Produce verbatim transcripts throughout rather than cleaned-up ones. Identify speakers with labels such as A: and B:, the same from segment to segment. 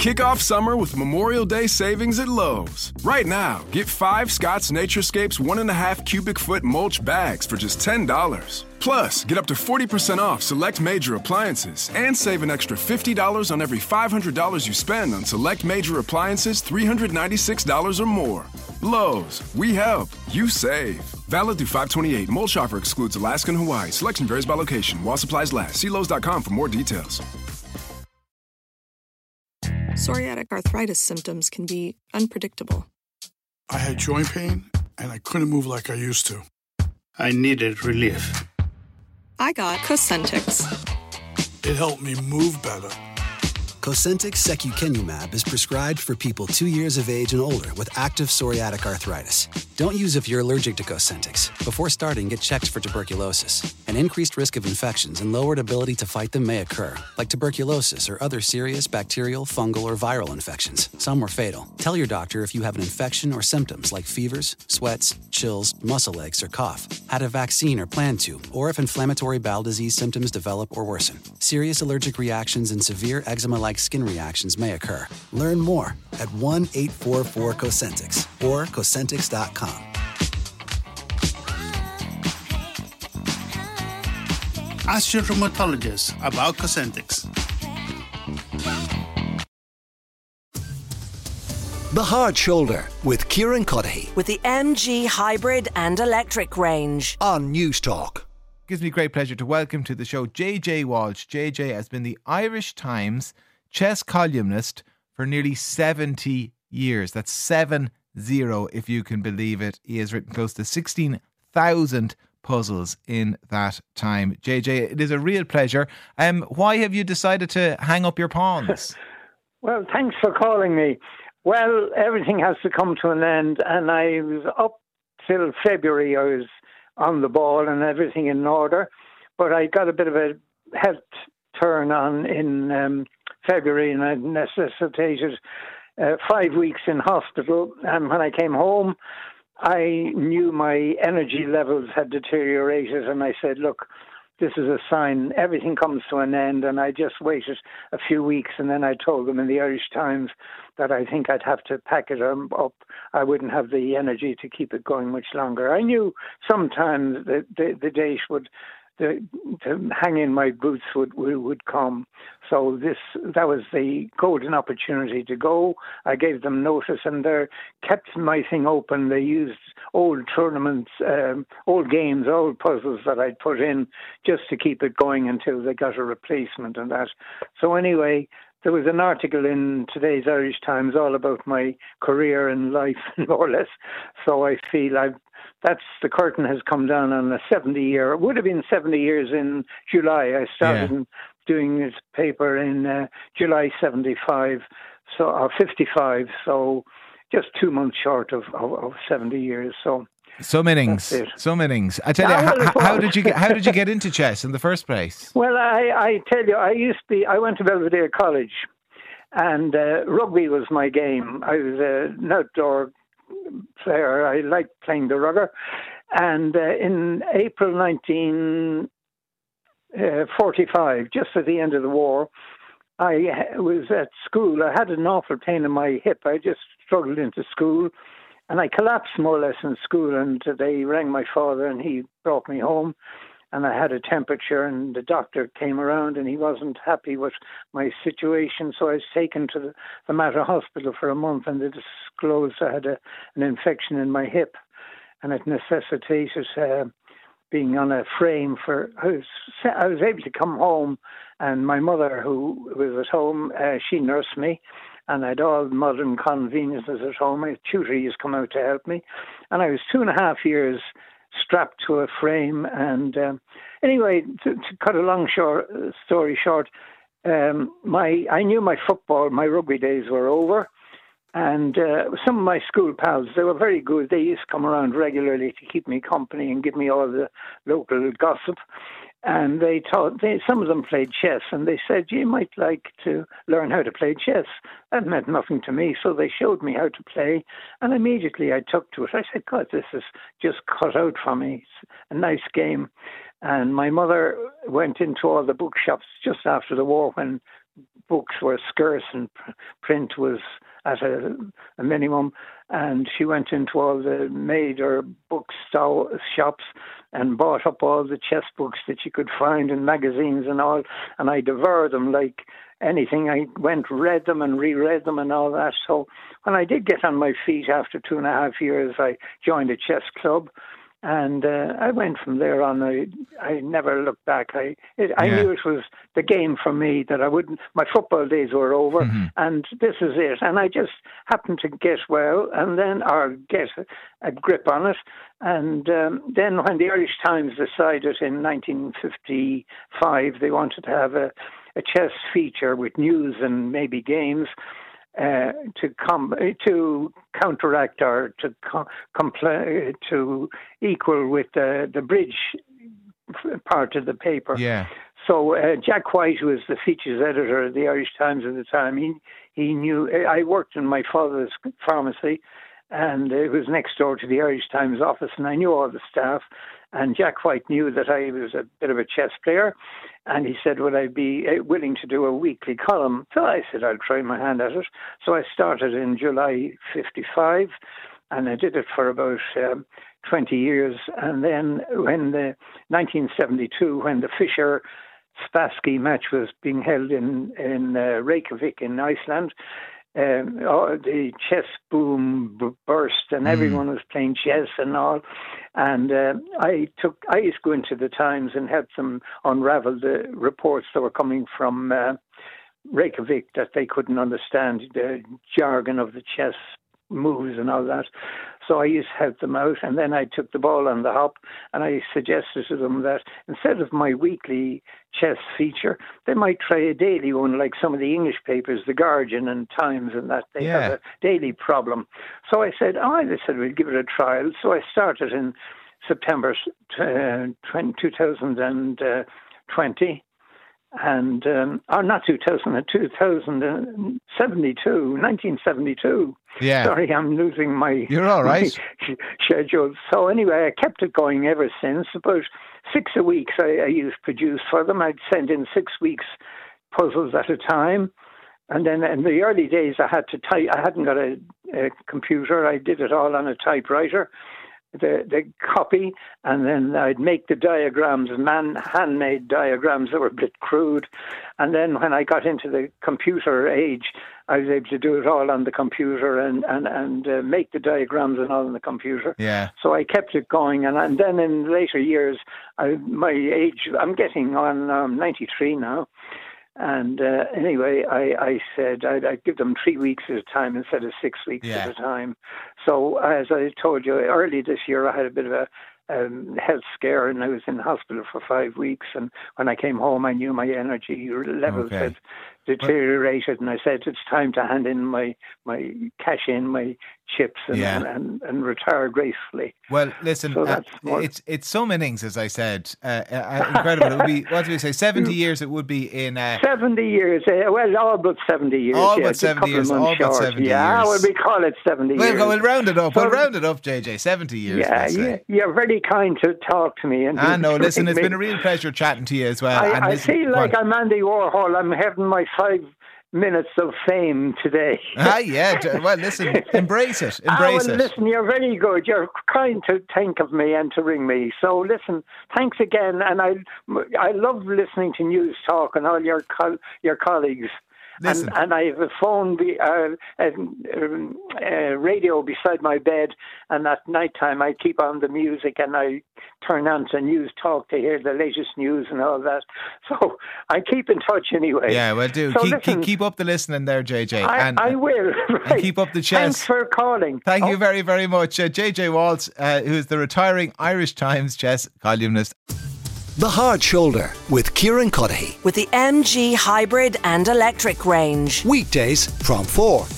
A: Kick off summer with Memorial Day savings at Lowe's. Right now, get five Scott's Naturescapes one and a half cubic foot mulch bags for just ten dollars. Plus, get up to forty percent off select major appliances and save an extra fifty dollars on every five hundred dollars you spend on select major appliances three hundred ninety-six dollars or more. Lowe's, we help, you save. Valid through five twenty-eight. Mulch offer excludes Alaska and Hawaii. Selection varies by location. While supplies last. See Lowe's dot com for more details.
B: Psoriatic arthritis symptoms can be unpredictable.
C: I had joint pain, and I couldn't move like I used to.
D: I needed relief.
B: I got Cosentyx.
C: It helped me move better.
E: Cosentyx secukinumab is prescribed for people two years of age and older with active psoriatic arthritis. Don't use if you're allergic to Cosentyx. Before starting, get checked for tuberculosis. An increased risk of infections and lowered ability to fight them may occur, like tuberculosis or other serious bacterial, fungal, or viral infections. Some were fatal. Tell your doctor if you have an infection or symptoms like fevers, sweats, chills, muscle aches, or cough, had a vaccine or plan to, or if inflammatory bowel disease symptoms develop or worsen. Serious allergic reactions and severe eczema-like skin reactions may occur. Learn more at one eight four four Cosentyx or Cosentyx dot com.
D: Ask your rheumatologist about Cosentyx.
F: The Hard Shoulder with Kieran Cuddihy
G: with the M G hybrid and electric range
F: on News Talk.
H: Gives me great pleasure to welcome to the show J J Walsh. J J has been the Irish Times chess columnist for nearly seventy years. That's seven zero, if you can believe it. He has written close to sixteen thousand puzzles in that time. J J, it is a real pleasure. Um, why have you decided to hang up your pawns?
I: Well, thanks for calling me. Well, everything has to come to an end, and I was up till February. I was on the ball and everything in order, but I got a bit of a health turn on in um, February, and it necessitated uh, five weeks in hospital. And when I came home, I knew my energy levels had deteriorated, and I said, look, this is a sign. Everything comes to an end. And I just waited a few weeks, and then I told them in the Irish Times that I think I'd have to pack it up. I wouldn't have the energy to keep it going much longer. I knew sometimes the, the, the date would, the, to hang in my boots would, would would come. So this that was the golden opportunity to go. I gave them notice, and they kept my thing open. They used old tournaments, um, old games, old puzzles that I'd put in just to keep it going until they got a replacement and that. So anyway, there was an article in today's Irish Times all about my career and life, more or less. So I feel I've that's the curtain has come down on a seventy year. It would have been seventy years in July. I started
H: Yeah.
I: doing this paper in uh, July seventy-five, so or fifty-five. So just two months short of, of, of seventy years. So
H: Some innings,
I: That's it.
H: some innings. I tell you,
I: Ah, well,
H: how,
I: it
H: how
I: was.
H: did you get? How did you get into chess in the first place?
I: Well, I, I tell you, I used to be, I went to Belvedere College, and uh, rugby was my game. I was uh, an outdoor player. I liked playing the rugger. And uh, in April nineteen forty-five, just at the end of the war, I was at school. I had an awful pain in my hip. I just struggled into school, and I collapsed more or less in school. And they rang my father, and he brought me home. And I had a temperature, and the doctor came around, and he wasn't happy with my situation. So I was taken to the, the Mater Hospital for a month, and they disclosed I had a, an infection in my hip, and it necessitated uh, being on a frame for. I was I was able to come home, and my mother, who was at home, uh, she nursed me, and I had all modern conveniences at home. My tutor used to come out to help me, and I was two and a half years strapped to a frame. And um, anyway, to, to cut a long short story short, um, my I knew my football, my rugby days were over. And uh, some of my school pals, they were very good. They used to come around regularly to keep me company and give me all the local gossip. And they taught, they, some of them played chess, and they said, you might like to learn how to play chess. That meant nothing to me, so they showed me how to play, and immediately I took to it. I said, God, this is just cut out for me. It's a nice game. And my mother went into all the bookshops just after the war when books were scarce and pr- print was at a, a minimum. And she went into all the major book sto- shops and bought up all the chess books that she could find in magazines and all. And I devoured them like anything. I went, read them and reread them and all that. So when I did get on my feet after two and a half years, I joined a chess club. And uh, I went from there on. I I never looked back. I it, I
H: Yeah.
I: knew it was the game for me, that I wouldn't. My football days were over,
H: Mm-hmm.
I: and this is it. And I just happened to get well, and then or get a, a grip on it. And um, then when the Irish Times decided in nineteen fifty-five they wanted to have a, a chess feature with news and maybe games. Uh, to com- to counteract or to com- compl- to equal with the the bridge part of the paper.
H: Yeah.
I: So uh, Jack White, who was the features editor of the Irish Times at the time, he he knew. I worked in my father's pharmacy, and it was next door to the Irish Times office, and I knew all the staff. And Jack White knew that I was a bit of a chess player, and he said, would I be willing to do a weekly column? So I said, I'll try my hand at it. So I started in July fifty-five, and I did it for about um, twenty years. And then when the nineteen seventy-two, when the Fischer Spassky match was being held in, in uh, Reykjavik in Iceland, Um, oh, the chess boom b- burst, and everyone was playing chess and all. And uh, I took, I used to go into the Times and help them unravel the reports that were coming from uh, Reykjavik that they couldn't understand the jargon of the chess moves and all that. So I used to help them out, and then I took the ball on the hop, and I suggested to them that instead of my weekly chess feature, they might try a daily one like some of the English papers, The Guardian and Times, and that they
H: Yeah.
I: have a daily problem. So I said, oh, they said, we'll give it a trial. So I started in September uh, two thousand twenty. And, um, or not two thousand, two thousand seventy-two, nineteen seventy-two.
H: Yeah.
I: Sorry, I'm losing my,
H: You're all right.
I: my schedule. So anyway, I kept it going ever since. About six a week I, I used to produce for them. I'd send in six weeks puzzles at a time. And then in the early days, I had to type. I hadn't got a, a computer. I did it all on a typewriter. The, the copy, and then I'd make the diagrams, man, handmade diagrams that were a bit crude. And then when I got into the computer age, I was able to do it all on the computer and, and, and uh, make the diagrams and all on the computer.
H: Yeah.
I: So I kept it going. And, and then in later years, I, my age, I'm getting on um, ninety-three now. And uh, anyway, I, I said I'd, I'd give them three weeks at a time instead of six weeks
H: Yeah.
I: at a time. So as I told you, early this year I had a bit of a um, health scare, and I was in hospital for five weeks. And when I came home, I knew my energy levels
H: Okay.
I: had deteriorated, and I said it's time to hand in my my cash in my chips and
H: Yeah.
I: and, and, and retire gracefully.
H: Well, listen,
I: So
H: uh,
I: that's what-
H: it's it's some innings, as I said. Uh, uh, incredible. It would be, what do we say, seventy years it would be in... Uh,
I: Seventy years, uh, well, all but seventy years.
H: All
I: yeah,
H: but
I: just a
H: seventy
I: couple of
H: years,
I: months
H: all but
I: short.
H: seventy
I: yeah,
H: years.
I: well, we call it seventy
H: We'll,
I: years.
H: go, we'll round it up.
I: So-
H: we'll round it up, J J. seventy years,
I: Yeah,
H: let's say.
I: yeah, you're very kind to talk to me. And
H: I know.
I: to
H: Listen,
I: ring
H: it's
I: me.
H: been a real pleasure chatting to you as well.
I: I,
H: and
I: I
H: listen,
I: feel
H: go
I: like
H: on.
I: I'm Andy Warhol. I'm having my five minutes of fame today.
H: Ah, yeah. d- Well, listen, embrace it. Embrace
I: ah, well,
H: it.
I: listen, you're very good. You're kind to think of me and to ring me. So listen, thanks again. And I, I love listening to News Talk and all your col- your colleagues.
H: Listen.
I: And, and I have a phone, be, uh, um, uh, radio beside my bed, and at night time I keep on the music and I turn on to News Talk to hear the latest news and all that. So I keep in touch anyway.
H: Yeah, well, do.
I: So
H: keep,
I: listen,
H: keep, keep up the listening there, J J.
I: I,
H: and,
I: I will. Right.
H: and keep up the chess.
I: Thanks for calling.
H: Thank
I: Oh.
H: you very, very much. Uh, J J Waltz, uh, who is the retiring Irish Times chess columnist.
F: The Hard Shoulder with Kieran Cuddihy.
G: With the M G hybrid and electric range.
F: Weekdays from four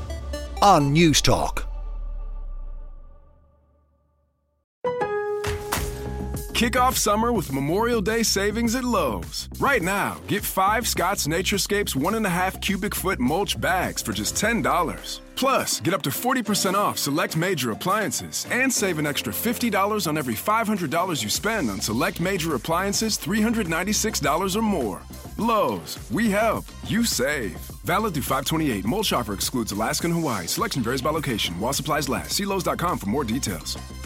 F: on News Talk.
A: Kick off summer with Memorial Day savings at Lowe's. Right now, get five Scott's Naturescapes one and a half cubic foot mulch bags for just ten dollars. Plus, get up to forty percent off select major appliances and save an extra fifty dollars on every five hundred dollars you spend on select major appliances three hundred ninety-six dollars or more. Lowe's, we help, you save. Valid through five twenty-eight. Mulch offer excludes Alaska and Hawaii. Selection varies by location. While supplies last. See Lowe's dot com for more details.